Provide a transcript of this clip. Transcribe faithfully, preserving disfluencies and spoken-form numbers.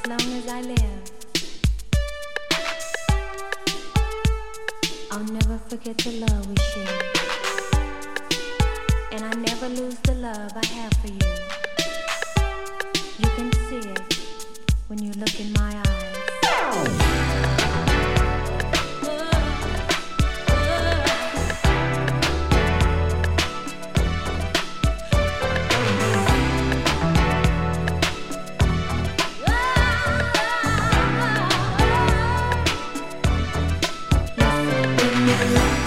long as I live, I'll never forget the love we shared. And I never lose the love I have for you. You can see it when you look in my eyes. Listen,